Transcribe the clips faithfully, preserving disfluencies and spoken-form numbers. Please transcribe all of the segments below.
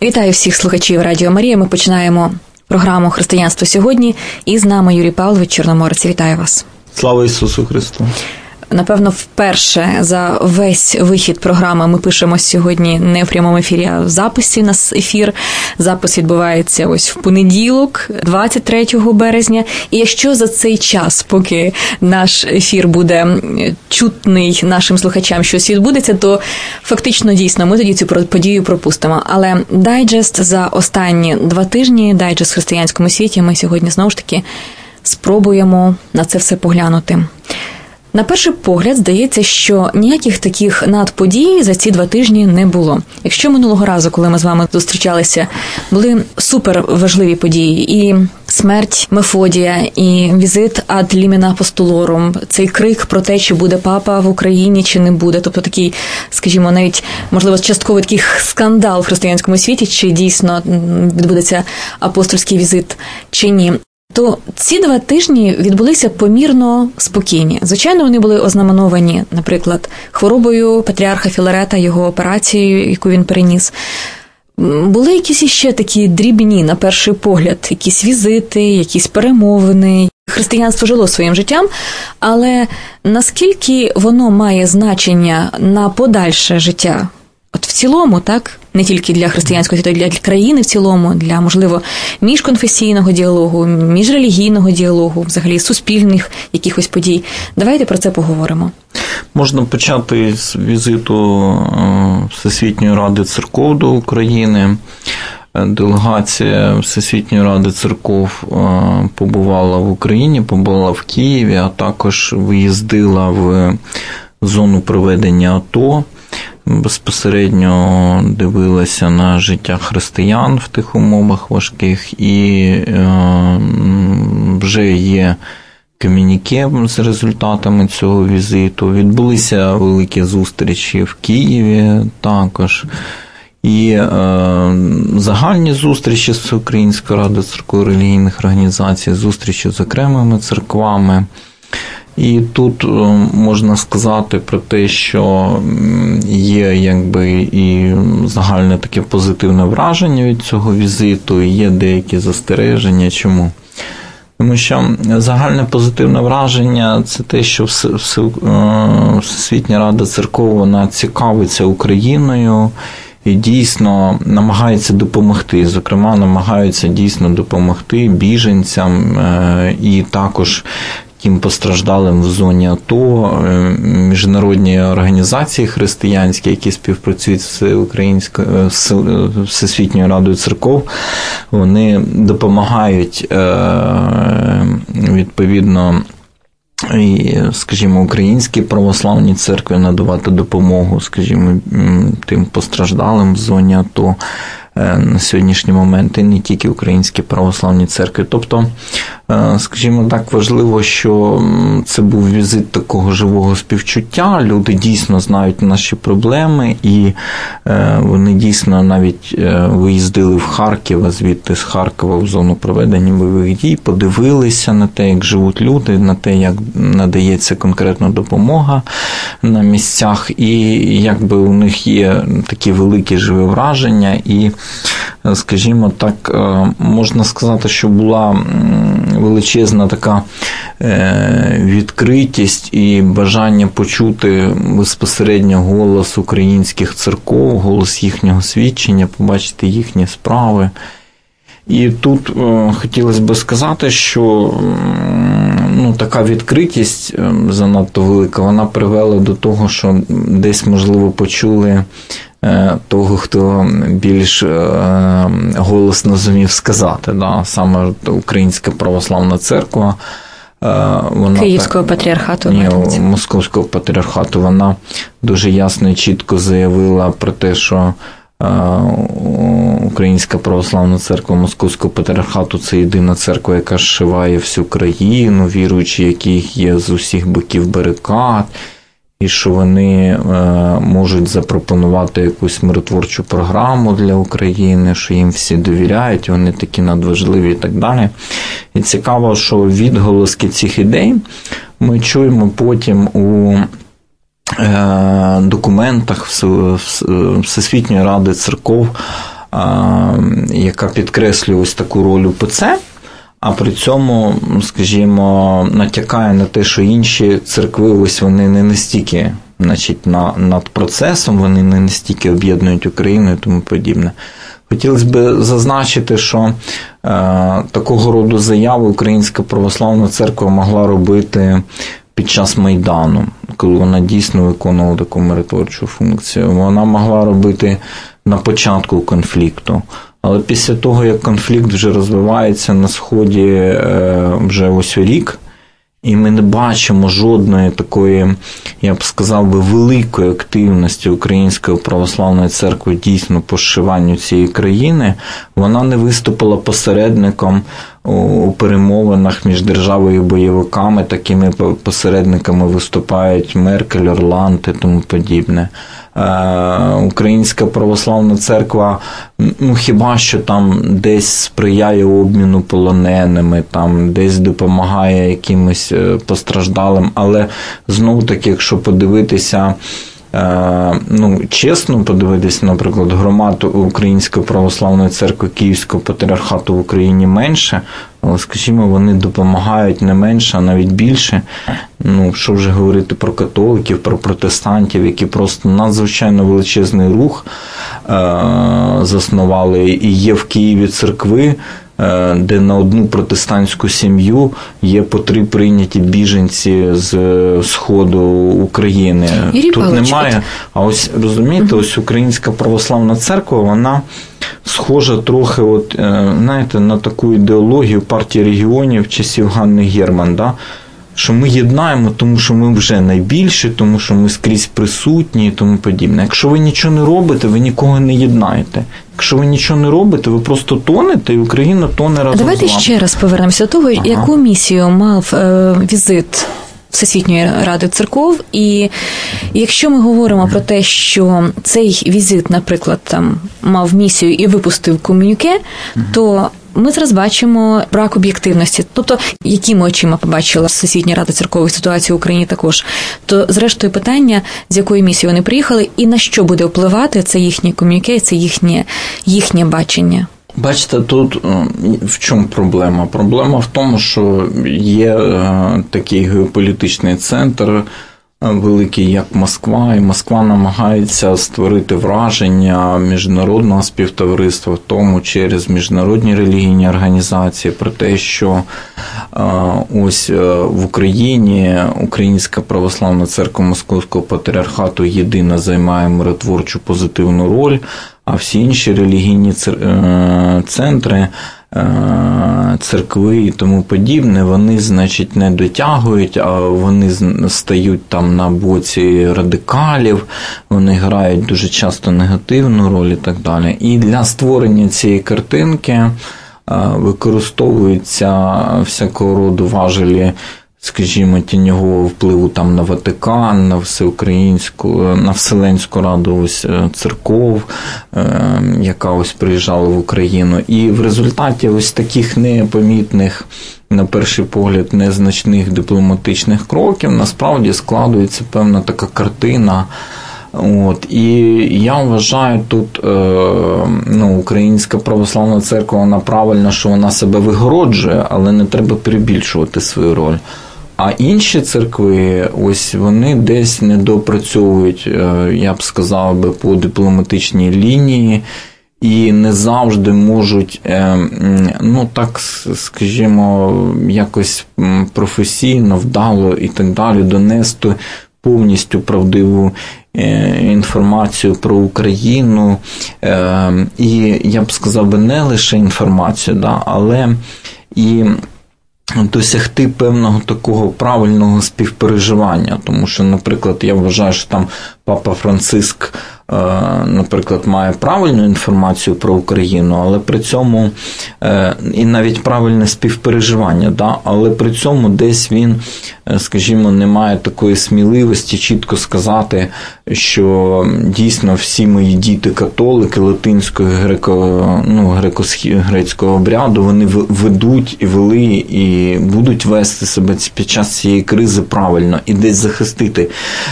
Вітаю всіх слухачів Радіо Марія. Ми починаємо програму «Християнство сьогодні». І з нами Юрій Павлович Чорноморець. Вітаю вас. Слава Ісусу Христу. Напевно, вперше за весь вихід програми ми пишемо сьогодні не в прямому ефірі, а в записі. У нас ефір. Запис відбувається ось в понеділок, двадцять третього березня. І якщо за цей час, поки наш ефір буде чутний нашим слухачам, щось відбудеться, то фактично, дійсно, ми тоді цю подію пропустимо. Але дайджест за останні два тижні, дайджест в християнському світі, ми сьогодні, знову ж таки, спробуємо на це все поглянути. На перший погляд, здається, що ніяких таких надподій за ці два тижні не було. Якщо минулого разу, коли ми з вами зустрічалися, були суперважливі події, і смерть Мефодія, і візит ад лімена апостолорум, цей крик про те, чи буде папа в Україні, чи не буде, тобто такий, скажімо, навіть, можливо, частково такий скандал в християнському світі, чи дійсно відбудеться апостольський візит, чи ні. То ці два тижні відбулися помірно спокійні. Звичайно, вони були ознаменовані, наприклад, хворобою патріарха Філарета, його операцією, яку він переніс. Були якісь іще такі дрібні, на перший погляд, якісь візити, якісь перемовини. Християнство жило своїм життям, але наскільки воно має значення на подальше життя? От в цілому, так, не тільки для християнського світу, для країни в цілому, для, можливо, міжконфесійного діалогу, міжрелігійного діалогу, взагалі суспільних якихось подій. Давайте про це поговоримо. Можна почати з візиту Всесвітньої Ради Церков до України. Делегація Всесвітньої Ради Церков побувала в Україні, побувала в Києві, а також виїздила в зону проведення АТО. Безпосередньо дивилася на життя християн в тих умовах важких, і е, вже є комюніке з результатами цього візиту. Відбулися великі зустрічі в Києві також. І е, загальні зустрічі з Українською Радою церков і релігійних організацій, зустрічі з окремими церквами. І тут можна сказати про те, що є якби і загальне таке позитивне враження від цього візиту, і є деякі застереження. Чому? Тому що загальне позитивне враження – це те, що Всесвітня Рада Церков, вона цікавиться Україною і дійсно намагається допомогти. Зокрема, намагаються дійсно допомогти біженцям і також тим постраждалим в зоні АТО, міжнародні організації християнські, які співпрацюють з Всесвітньою Радою Церков, вони допомагають відповідно і, скажімо, українській православній церкві надавати допомогу, скажімо, тим постраждалим в зоні АТО на сьогоднішній момент, і не тільки українські православні церкви. Тобто, скажімо так, важливо, що це був візит такого живого співчуття, люди дійсно знають наші проблеми, і вони дійсно навіть виїздили в Харків, а звідти з Харкова в зону проведення бойових дій, подивилися на те, як живуть люди, на те, як надається конкретна допомога на місцях, і якби у них є такі великі живі враження, і, скажімо так, можна сказати, що була величезна така відкритість і бажання почути безпосередньо голос українських церков, голос їхнього свідчення, побачити їхні справи. І тут хотілося б сказати, що ну, така відкритість занадто велика, вона привела до того, що десь, можливо, почули того, хто більш голосно зумів сказати, да? Саме Українська православна церква. Вона Київського патріархату. Ні, Московського патріархату. Вона дуже ясно і чітко заявила про те, що Українська православна церква Московського патріархату – це єдина церква, яка зшиває всю країну, віруючі, яких є з усіх боків барикад, і що вони можуть запропонувати якусь миротворчу програму для України, що їм всі довіряють, вони такі надважливі і так далі. І цікаво, що відголоски цих ідей ми чуємо потім у документах Всесвітньої Ради Церков яка підкреслює ось таку роль УПЦ, а при цьому, скажімо, натякає на те, що інші церкви, ось вони не настільки, значить, на, над процесом, вони не настільки об'єднують Україну і тому подібне. Хотілося б зазначити, що е, такого роду заяви Українська Православна Церква могла робити під час Майдану, коли вона дійсно виконувала таку миротворчу функцію. Вона могла робити на початку конфлікту. Але після того, як конфлікт вже розвивається на Сході е, вже ось рік, і ми не бачимо жодної такої, я б сказав би, великої активності Української Православної Церкви дійсно по зшиванню цієї країни, вона не виступила посередником у перемовинах між державою і бойовиками. Такими посередниками виступають Меркель, Орланд і тому подібне. Українська Православна Церква, ну хіба що там десь сприяє обміну полоненими, там десь допомагає якимось постраждалим, але знову таки, якщо подивитися, ну, чесно подивитися, наприклад, громад Української Православної Церкви Київського Патріархату в Україні менше, але, скажімо, вони допомагають не менше, а навіть більше. Ну, що вже говорити про католиків, про протестантів, які просто надзвичайно величезний рух е- заснували. І є в Києві церкви, е- де на одну протестантську сім'ю є по три прийняті біженці з Сходу України. Юрій Тут Павлович, немає. А ось, розумієте, ось Українська Православна Церква, вона схожа трохи, от, знаєте, на таку ідеологію партії регіонів часів Ганни Герман, да? Що ми єднаємо, тому що ми вже найбільші, тому що ми скрізь присутні і тому подібне. Якщо ви нічого не робите, ви нікого не єднаєте. Якщо ви нічого не робите, ви просто тонете, і Україна тоне разом з вами. Давайте ще раз повернемося до того, ага. яку місію мав е, візит Всесвітньої Ради Церков, і якщо ми говоримо про те, що цей візит, наприклад, там мав місію і випустив комюніке, то ми зараз бачимо брак об'єктивності. Тобто, якими очима побачила Всесвітня Рада Церков ситуацію в Україні також, то зрештою питання, з якою місією вони приїхали і на що буде впливати це їхнє комюніке, це їхнє, їхнє бачення. Бачите, тут в чому проблема? Проблема в тому, що є такий геополітичний центр великий, як Москва, і Москва намагається створити враження міжнародного співтовариства, в тому через міжнародні релігійні організації, про те, що ось в Україні Українська Православна Церква Московського Патріархату єдина займає миротворчу позитивну роль, а всі інші релігійні центри, церкви і тому подібне, вони, значить, не дотягують, а вони стають там на боці радикалів, вони грають дуже часто негативну роль і так далі. І для створення цієї картинки використовуються всякого роду важелі, скажімо, тіньового впливу там на Ватикан, на всеукраїнську, на Вселенську Раду ось церков, е, яка ось приїжджала в Україну. І в результаті ось таких непомітних, на перший погляд, незначних дипломатичних кроків насправді складується певна така картина. От, і я вважаю, тут е, ну, Українська Православна Церква, вона правильно, що вона себе вигороджує, але не треба перебільшувати свою роль. А інші церкви, ось вони десь недопрацьовують, я б сказав би, по дипломатичній лінії і не завжди можуть, ну так, скажімо, якось професійно, вдало і так далі донести повністю правдиву інформацію про Україну. І я б сказав би, не лише інформацію, да, але і досягти певного такого правильного співпереживання. Тому що, наприклад, я вважаю, що там Папа Франциск, наприклад, має правильну інформацію про Україну, але при цьому і навіть правильне співпереживання, да? Але при цьому десь він, скажімо, не має такої сміливості чітко сказати, що дійсно всі мої діти католики латинського греко, ну, греко-грецького обряду, вони ведуть і вели, і будуть вести себе під час цієї кризи правильно і десь захистити.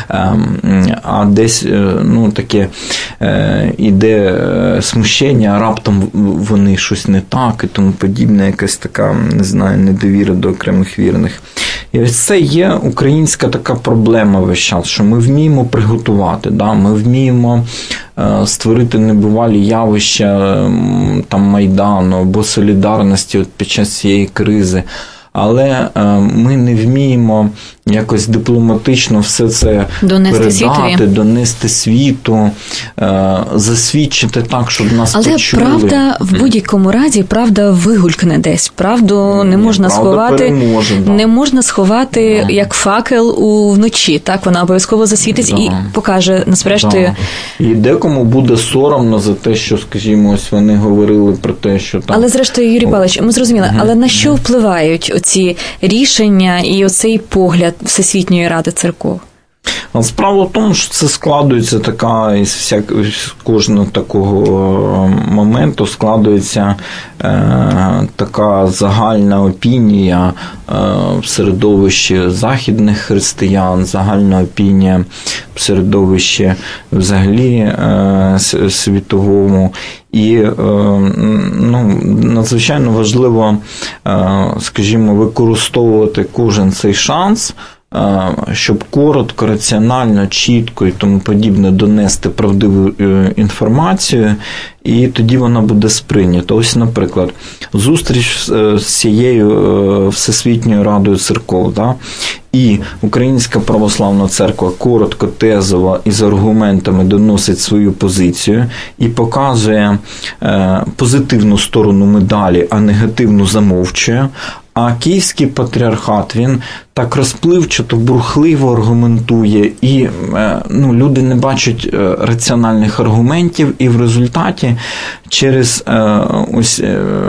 А десь, ну, таке іде смущення, а раптом вони щось не так і тому подібне, якась така, не знаю, недовіра до окремих вірних. І ось це є українська така проблема весь час, що ми вміємо приготувати, да? Ми вміємо створити небувалі явища там, Майдану або солідарності от під час цієї кризи, але ми не вміємо якось дипломатично все це донести передати, світові. донести світу, засвідчити так, щоб нас але почули. Але правда в будь-якому разі, правда вигулькне десь. Правду не можна Ні, сховати, переможе, да. не можна сховати да. як факел у вночі. Так, вона обов'язково засвітить да. і покаже, насправді. Да. І декому буде соромно за те, що, скажімо, ось вони говорили про те, що там... Але зрештою, Юрій Павлович, ми зрозуміли, угу. але на що впливають оці рішення і оцей погляд Всесвітньої Ради церков? Справа в тому, що це складується така, із всяк, з кожного такого моменту складується е, така загальна опінія е, в середовищі західних християн, загальна опінія в середовищі взагалі е, світовому. І е, ну, надзвичайно важливо, е, скажімо, використовувати кожен цей шанс, щоб коротко, раціонально, чітко і тому подібне донести правдиву інформацію, і тоді вона буде сприйнята. Ось, наприклад, зустріч з цією Всесвітньою Радою церков, да? І Українська Православна Церква коротко, тезово і з аргументами доносить свою позицію і показує позитивну сторону медалі, а негативну замовчує. А Київський патріархат, він так розпливчато, бурхливо аргументує, і ну, люди не бачать раціональних аргументів, і в результаті через ось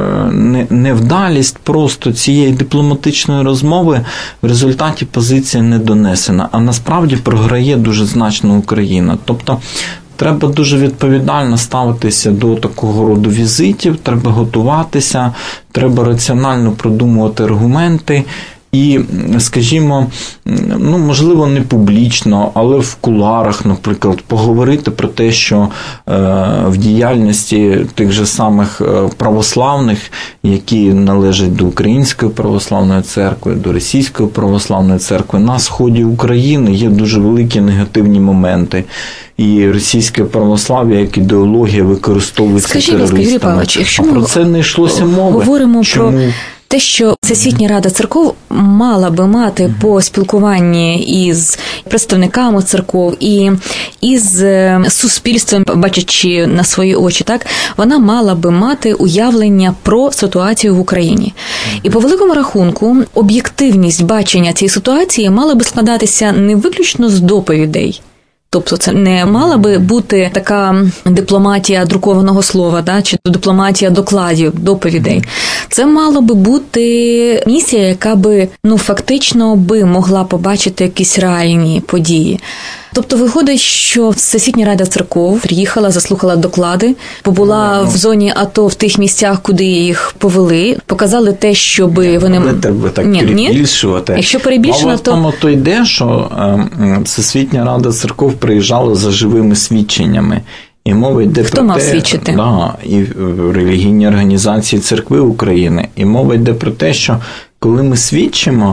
невдалість просто цієї дипломатичної розмови в результаті позиція не донесена, а насправді програє дуже значно Україна. Тобто треба дуже відповідально ставитися до такого роду візитів, треба готуватися, треба раціонально продумувати аргументи і, скажімо, ну, можливо, не публічно, але в кулуарах, наприклад, поговорити про те, що е, в діяльності тих же самих православних, які належать до Української православної церкви, до Російської православної церкви, на сході України є дуже великі негативні моменти. І російське православ'я як ідеологія використовується Скажіть, терористами. Юрій Павлович, якщо а про це не йшлося мови. Говоримо Чому? про те, що Всесвітня Рада церков мала би мати mm-hmm. по спілкуванні із представниками церков і із суспільством, бачачи на свої очі, так, вона мала би мати уявлення про ситуацію в Україні. Mm-hmm. І по великому рахунку об'єктивність бачення цієї ситуації мала би складатися не виключно з доповідей. Тобто це не мала би бути така дипломатія друкованого слова, да, чи дипломатія докладів, доповідей. Це мала би бути місія, яка би, ну, фактично би могла побачити якісь реальні події. Тобто виходить, що Всесвітня Рада церков приїхала, заслухала доклади, побула в зоні АТО в тих місцях, куди їх повели, показали те, щоб вони... Не треба так ні, перебільшувати. Ні. Якщо перебільшено, то... Мало в тому то йде, що Всесвітня Рада церков приїжджала за живими свідченнями. І мова йде Хто про мав те, свідчити? Да, і релігійні організації церкви України. І мова йде про те, що коли ми свідчимо,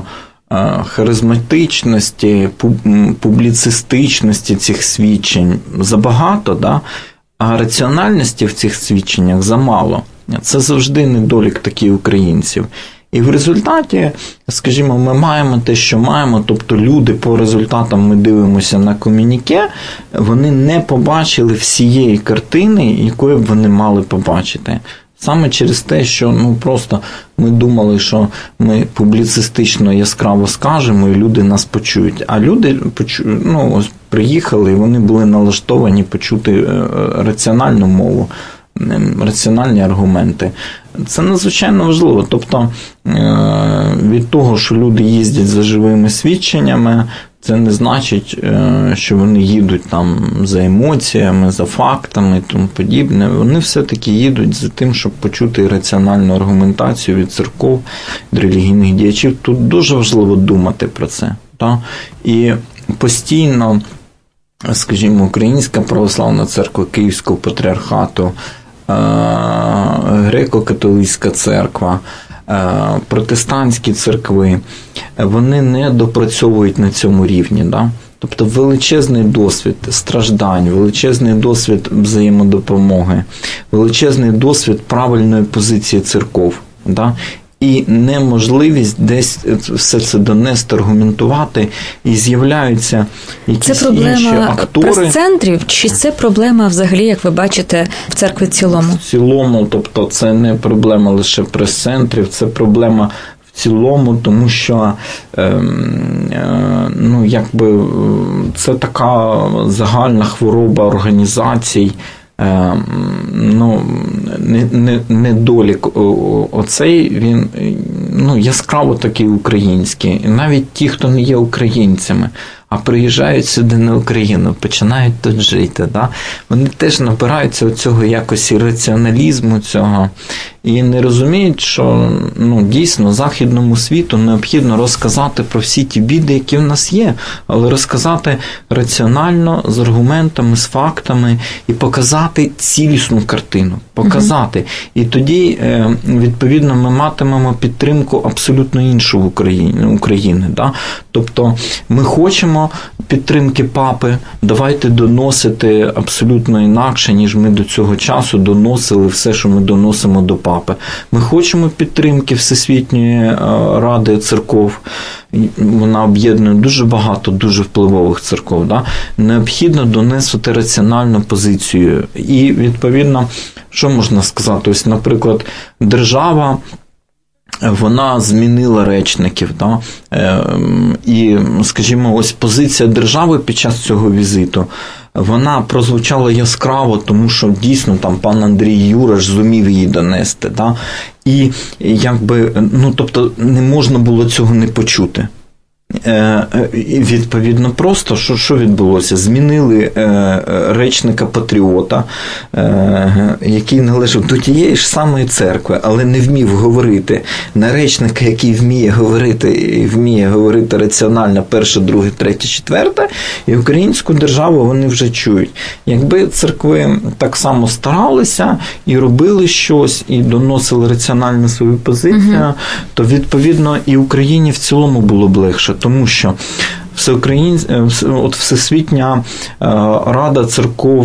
харизматичності, публіцистичності цих свідчень забагато, да? А раціональності в цих свідченнях замало. Це завжди недолік таких українців. І в результаті, скажімо, ми маємо те, що маємо, тобто люди по результатам ми дивимося на комюніке, вони не побачили всієї картини, якої б вони мали побачити. Саме через те, що ну просто ми думали, що ми публіцистично яскраво скажемо, і люди нас почують. А люди почу... ну, ось приїхали, і вони були налаштовані почути раціональну мову, раціональні аргументи. Це надзвичайно важливо. Тобто від того, що люди їздять за живими свідченнями, Це не значить, що вони їдуть там за емоціями, за фактами і тому подібне. Вони все-таки їдуть за тим, щоб почути раціональну аргументацію від церков, від релігійних діячів. Тут дуже важливо думати про це. Так? І постійно, скажімо, Українська православна церква Київського патріархату, Греко-католицька церква, протестантські церкви, вони не допрацьовують на цьому рівні. Да? Тобто величезний досвід страждань, величезний досвід взаємодопомоги, величезний досвід правильної позиції церков. Да? І неможливість десь все це донести, аргументувати, і з'являються якісь інші актори. Це проблема прес-центрів, чи це проблема взагалі, як ви бачите, в церкві в цілому? В цілому, тобто це не проблема лише прес-центрів, це проблема в цілому, тому що е, е, ну, якби, це така загальна хвороба організацій, ну, недолік оцей, він, ну, яскраво такий український. І навіть ті, хто не є українцями, а приїжджають сюди на Україну, починають тут жити, да? Вони теж набираються цього якось і раціоналізму цього, і не розуміють, що, ну, дійсно західному світу необхідно розказати про всі ті біди, які в нас є, але розказати раціонально, з аргументами, з фактами, і показати цілісну картину, показати. Mm-hmm. І тоді, відповідно, ми матимемо підтримку абсолютно іншу в Україні, України, да? Тобто ми хочемо підтримки папи, давайте доносити абсолютно інакше, ніж ми до цього часу доносили все, що ми доносимо до папи. Ми хочемо підтримки Всесвітньої Ради церков, вона об'єднує дуже багато дуже впливових церков. Да? Необхідно донести раціональну позицію. І, відповідно, що можна сказати? Ось, наприклад, держава, вона змінила речників. Да? І, скажімо, ось позиція держави під час цього візиту, вона прозвучала яскраво, тому що дійсно там пан Андрій Юраш зумів її донести. Да? І якби, ну, тобто не можна було цього не почути. Відповідно, просто, що, що відбулося? Змінили речника патріота, який належав до тієї ж самої церкви, але не вмів говорити на речника, який вміє говорити, і вміє говорити раціонально перше, друге, третє, четверте, і українську державу вони вже чують. Якби церкви так само старалися і робили щось, і доносили раціонально свою позицію, угу. то, відповідно, і Україні в цілому було б легше. Тому що Всеукраїн... от Всесвітня Рада церков,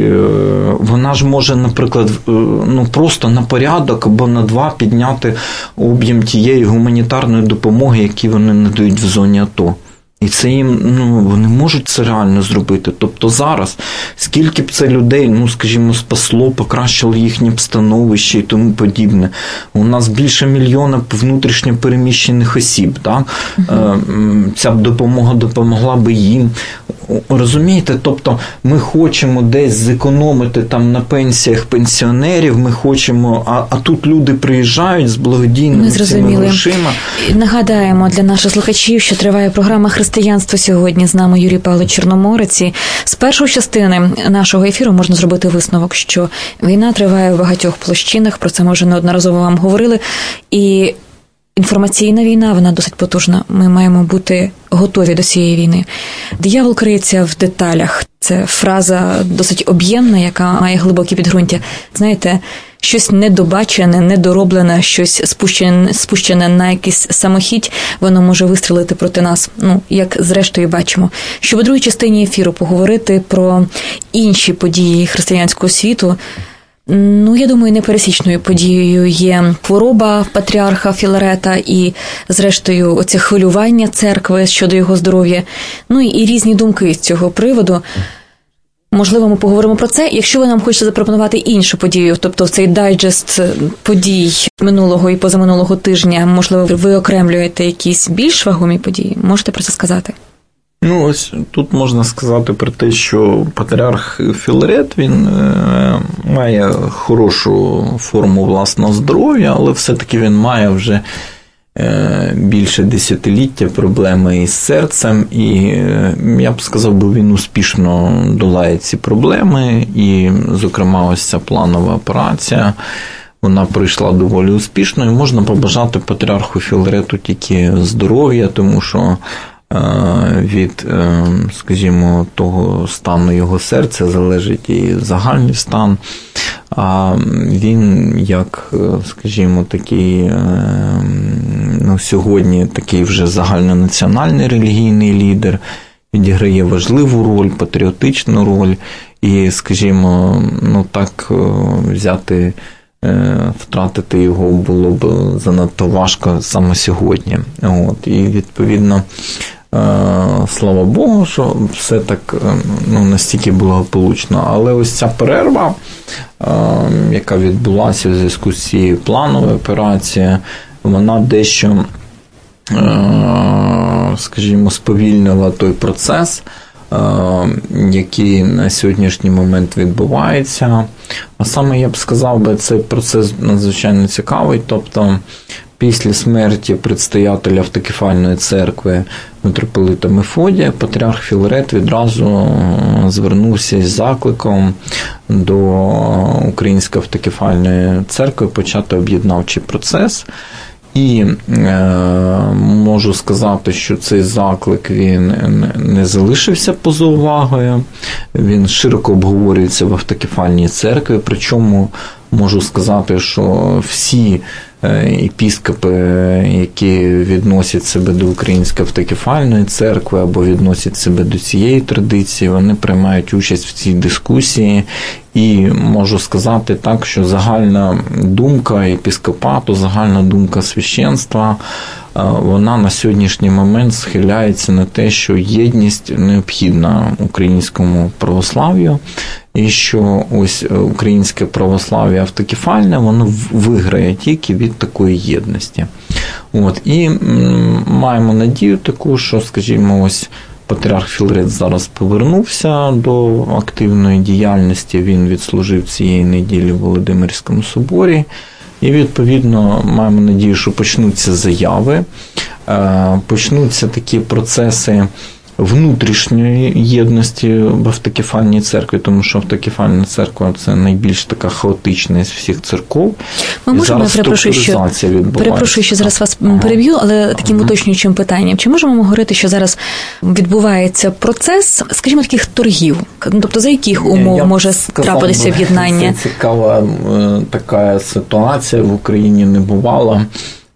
вона ж може, наприклад, ну, просто на порядок або на два підняти об'єм тієї гуманітарної допомоги, які вони надають в зоні АТО. І це їм, ну, вони можуть це реально зробити. Тобто зараз, скільки б це людей, ну, скажімо, спасло, покращило їхнє становище і тому подібне. У нас більше мільйона внутрішньо переміщених осіб, так? Uh-huh. Ця допомога допомогла би їм. Розумієте? Тобто ми хочемо десь зекономити там на пенсіях пенсіонерів, ми хочемо, а, а тут люди приїжджають з благодійними цими грошима. Нагадаємо для наших слухачів, що триває програма «Християнство сьогодні». З нами Юрій Павлович Чорноморець. І з першої частини нашого ефіру можна зробити висновок, що війна триває в багатьох площинах, про це ми вже неодноразово вам говорили. І інформаційна війна, вона досить потужна. Ми маємо бути готові до цієї війни. Диявол криється в деталях. Це фраза досить об'ємна, яка має глибокі підґрунтя. Знаєте, щось недобачене, недороблене, щось спущене, спущене на якийсь самохідь, воно може вистрілити проти нас. Ну, як зрештою бачимо. Щоб у другій частині ефіру поговорити про інші події християнського світу, ну, я думаю, непересічною подією є хвороба патріарха Філарета і, зрештою, оце хвилювання церкви щодо його здоров'я. Ну, і різні думки з цього приводу. Можливо, ми поговоримо про це. Якщо ви нам хочете запропонувати іншу подію, тобто цей дайджест подій минулого і позаминулого тижня, можливо, ви окремлюєте якісь більш вагомі події, можете про це сказати? Ну, ось тут можна сказати про те, що патріарх Філарет, він е, має хорошу форму власного здоров'я, але все-таки він має вже більше десятиліття проблеми із серцем, і я б сказав, бо він успішно долає ці проблеми, і, зокрема, ось ця планова операція, вона пройшла доволі успішно, і можна побажати патріарху Філарету тільки здоров'я, тому що від, скажімо, того стану його серця залежить і загальний стан. А він, як, скажімо, такий, ну, сьогодні такий вже загальнонаціональний релігійний лідер, відіграє важливу роль, патріотичну роль, і, скажімо, ну, так взяти, втратити його було б занадто важко саме сьогодні. От, і, відповідно, слава Богу, що все так, ну, настільки благополучно. Але ось ця перерва, яка відбулася в зв'язку з цією плановою операцією, вона дещо, скажімо, сповільнила той процес, який на сьогоднішній момент відбувається. А саме, я б сказав, би, цей процес надзвичайно цікавий, тобто після смерті предстоятеля автокефальної церкви митрополита Мефодія, патріарх Філарет відразу звернувся із закликом до Української автокефальної церкви почати об'єднавчий процес. І е, можу сказати, що цей заклик, він не залишився поза увагою, він широко обговорюється в автокефальній церкві, причому можу сказати, що всі єпіскопи, які відносять себе до Української автокефальної церкви або відносять себе до цієї традиції, вони приймають участь в цій дискусії. І можу сказати так, що загальна думка єпіскопату, загальна думка священства, вона на сьогоднішній момент схиляється на те, що єдність необхідна українському православ'ю, і що ось українське православ'я автокефальне, воно виграє тільки від такої єдності. От. І маємо надію таку, що, скажімо, ось патріарх Філарет зараз повернувся до активної діяльності, він відслужив цієї неділі в Володимирському соборі, і, відповідно, маємо надію, що почнуться заяви, почнуться такі процеси внутрішньої єдності в автокефальній церкві, тому що автокефальна церква – це найбільш така хаотична з всіх церков. Ми можемо, я перепрошую, що, перепрошую, що зараз вас ага. переб'ю, але таким ага. уточнюючим питанням. Чи можемо ми говорити, що зараз відбувається процес, скажімо, таких торгів? Тобто, за яких умов я може трапитися об'єднання? Це цікава така ситуація, в Україні не бувала.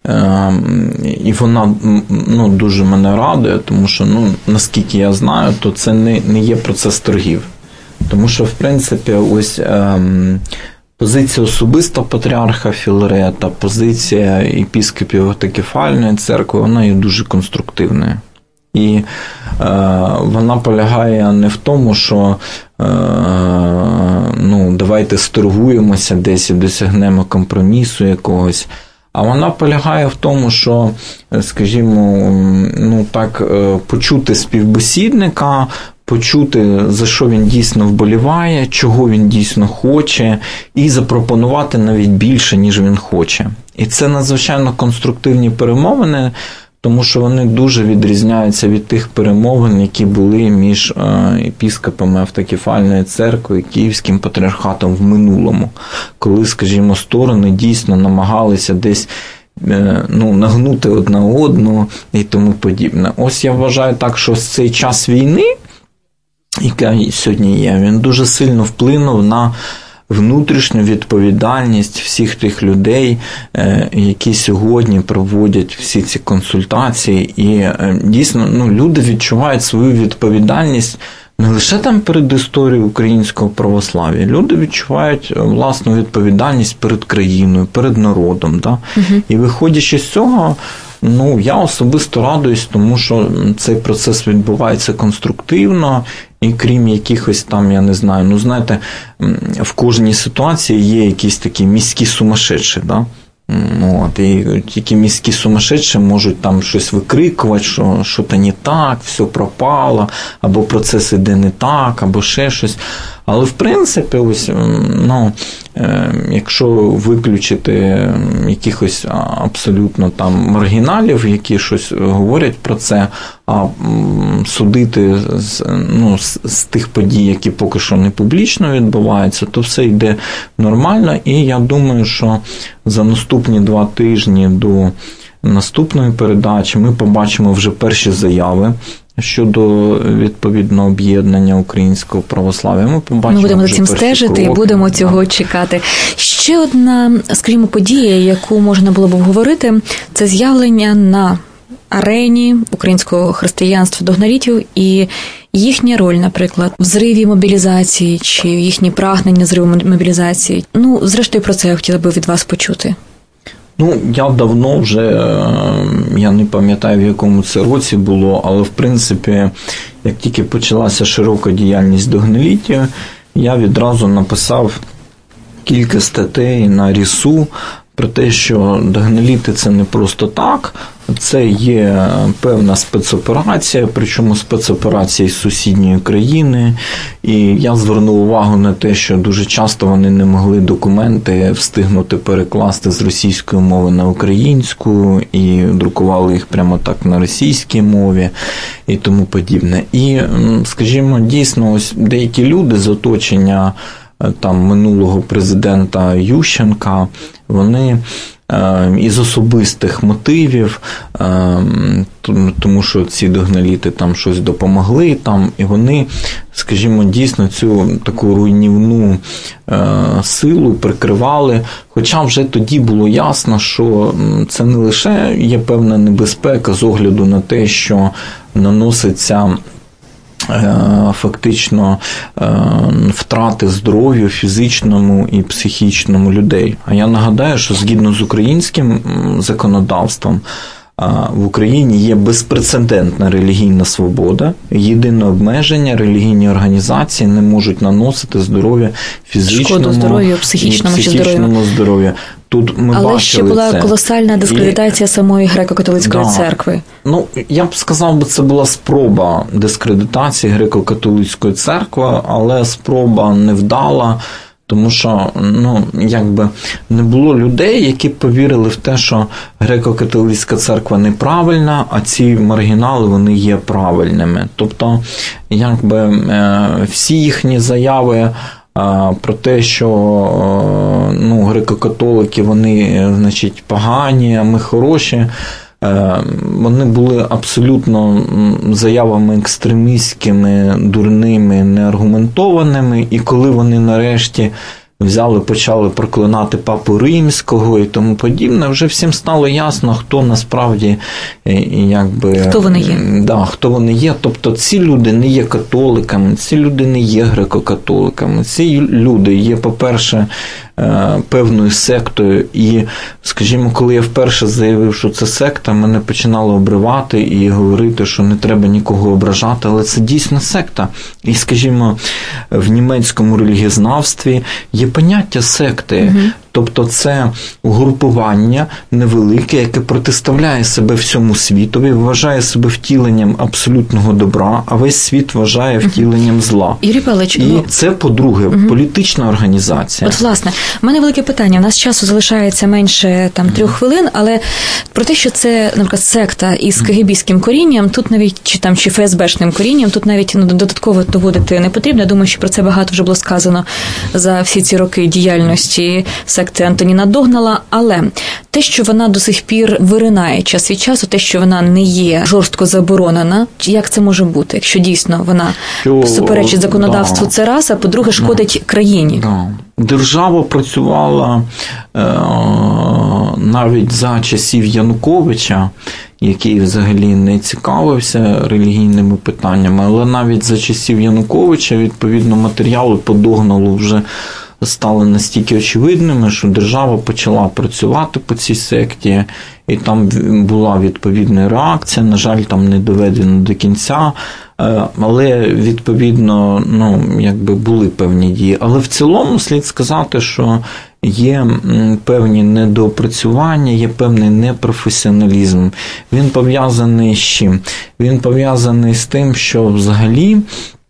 І вона, ну, дуже мене радує, тому що, ну, наскільки я знаю, то це не, не є процес торгів. Тому що, в принципі, ось ем, позиція особиста патріарха Філарета, позиція єпіскопів автокефальної церкви, вона є дуже конструктивною. І е, вона полягає не в тому, що е, ну, давайте сторгуємося десь і досягнемо компромісу якогось, а вона полягає в тому, що, скажімо, ну так, почути співбесідника, почути, за що він дійсно вболіває, чого він дійсно хоче, і запропонувати навіть більше, ніж він хоче. І це надзвичайно конструктивні перемовини, тому що вони дуже відрізняються від тих перемовин, які були між єпіскопами автокефальної церкви і Київським патріархатом в минулому, коли, скажімо, сторони дійсно намагалися десь, ну, нагнути одна одну і тому подібне. Ось я вважаю так, що цей час війни, яка сьогодні є, він дуже сильно вплинув на внутрішню відповідальність всіх тих людей, які сьогодні проводять всі ці консультації. І дійсно, ну, люди відчувають свою відповідальність не лише там перед історією українського православ'я. Люди відчувають власну відповідальність перед країною, перед народом. Да? Угу. І виходячи з цього, ну, я особисто радуюсь, тому що цей процес відбувається конструктивно, і крім якихось там, я не знаю, ну, знаєте, в кожній ситуації є якісь такі міські сумасшедші, да? От, і тільки міські сумасшедші можуть там щось викрикувати, що що-то не так, все пропало, або процес іде не так, або ще щось. Але, в принципі, ось, ну, якщо виключити якихось абсолютно там маргіналів, які щось говорять про це, а судити з, ну, з, з тих подій, які поки що не публічно відбуваються, то все йде нормально. І я думаю, що за наступні два тижні до наступної передачі ми побачимо вже перші заяви щодо відповідного об'єднання українського православ'я. Ми побачимо. Ми будемо за цим стежити кроки, і будемо цього да. чекати. Ще одна, скажімо, подія, яку можна було б обговорити, це з'явлення на арені українського християнства догналітів і їхня роль, наприклад, в зриві мобілізації чи їхні прагнення зриву мобілізації. Ну, зрештою, про це я хотіла би від вас почути. Ну, я давно вже, я не пам'ятаю, в якому це році було, але, в принципі, як тільки почалася широка діяльність догналітів, я відразу написав кілька статей на Рісу про те, що догналіти – це не просто так, це є певна спецоперація, причому спецоперація із сусідньої країни. І я звернув увагу на те, що дуже часто вони не могли документи встигнути перекласти з російської мови на українську, і друкували їх прямо так на російській мові і тому подібне. І, скажімо, дійсно, ось деякі люди з оточення там минулого президента Ющенка, вони із особистих мотивів, тому що ці догналіти там щось допомогли, там, і вони, скажімо, дійсно цю таку руйнівну силу прикривали, хоча вже тоді було ясно, що це не лише є певна небезпека з огляду на те, що наноситься фактично втрати здоров'ю фізичному і психічному людей. А я нагадаю, що згідно з українським законодавством в Україні є безпрецедентна релігійна свобода, єдине обмеження – релігійні організації не можуть наносити здоров'я фізичному шкоду здоров'ю, психічному, і психічному здоров'ю. Тут ми Але бачили ще була це. колосальна дискредитація і... самої греко-католицької да. церкви. Ну, я б сказав, би, це була спроба дискредитації греко-католицької церкви, але спроба невдала, тому що, ну, якби не було людей, які б повірили в те, що греко-католицька церква неправильна, а ці маргінали, вони є правильними. Тобто, якби всі їхні заяви про те, що ну, греко-католики, вони, значить, погані, а ми хороші, вони були абсолютно заявами екстремістськими, дурними, неаргументованими, і коли вони нарешті взяли, почали проклинати Папу Римського і тому подібне, вже всім стало ясно, хто насправді, якби... Хто вони є. Да, хто вони є. Тобто ці люди не є католиками, ці люди не є греко-католиками. Ці люди є, по-перше, певною сектою, і, скажімо, коли я вперше заявив, що це секта, мене починало обривати і говорити, що не треба нікого ображати, але це дійсно секта. І, скажімо, в німецькому релігієзнавстві є поняття секти, угу. Тобто це угрупування невелике, яке протиставляє себе всьому світові, вважає себе втіленням абсолютного добра, а весь світ вважає втіленням зла. Юрій Павлович, і ну... це, по-друге, угу. політична організація. От, власне, в мене велике питання. У нас часу залишається менше там трьох хвилин, але про те, що це, наприклад, секта із кегебістським корінням, тут навіть, чи там, чи ФСБшним корінням, тут навіть ну, додатково доводити не потрібно. Я думаю, що про це багато вже було сказано за всі ці роки діяльності секти Антоніна Догнала, але те, що вона до сих пір виринає час від часу, те, що вона не є жорстко заборонена, як це може бути, якщо дійсно вона що, суперечить законодавству, да. це раз, а по-друге, шкодить да. країні? Да. Держава працювала е- навіть за часів Януковича, який взагалі не цікавився релігійними питаннями, але навіть за часів Януковича, відповідно, матеріали по Догналу вже стали настільки очевидними, що держава почала працювати по цій секті, і там була відповідна реакція, на жаль, там не доведено до кінця, але, відповідно, ну, якби були певні дії. Але в цілому слід сказати, що є певні недоопрацювання, є певний непрофесіоналізм. Він пов'язаний з чим? Він пов'язаний з тим, що взагалі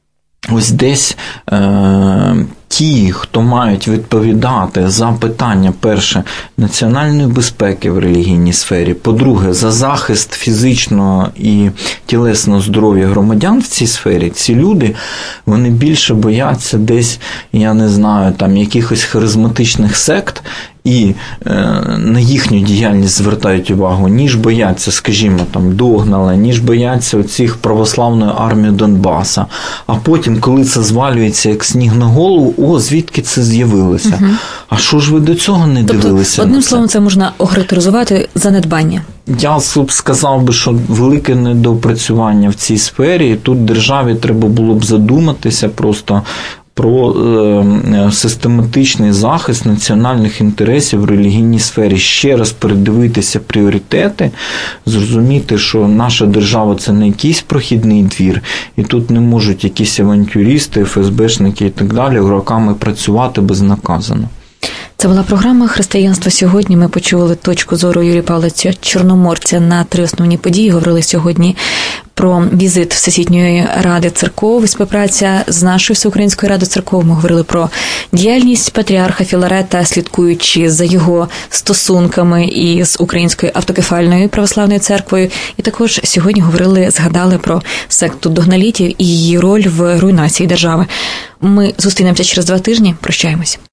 ось десь е, ті, хто мають відповідати за питання, перше, національної безпеки в релігійній сфері, по-друге, за захист фізичного і тілесного здоров'я громадян в цій сфері, ці люди, вони більше бояться десь, я не знаю, там якихось харизматичних сект, і е, на їхню діяльність звертають увагу, ніж бояться, скажімо, там, Догнала, ніж бояться оцих православної армії Донбаса. А потім, коли це звалюється як сніг на голову, о, звідки це з'явилося? Угу. А що ж ви до цього не тобто, дивилися? Одним на це? словом, це можна охарактеризувати занедбання. Я сказав би, що велике недоопрацювання в цій сфері, і тут державі треба було б задуматися просто про е, систематичний захист національних інтересів в релігійній сфері. Ще раз передивитися пріоритети, зрозуміти, що наша держава – це не якийсь прохідний двір, і тут не можуть якісь авантюристи, еф ес бешники і так далі роками працювати безнаказано. Це була програма «Християнство сьогодні». Ми почули точку зору Юрія Павловича Чорноморця на три основні події. Говорили сьогодні про візит Всесвітньої Ради Церков і співпраця з нашою Всеукраїнською Радою Церков. Ми говорили про діяльність патріарха Філарета, слідкуючи за його стосунками із Українською автокефальною православною церквою. І також сьогодні говорили, згадали про секту догналітів і її роль в руйнації держави. Ми зустрінемося через два тижні. Прощаємось.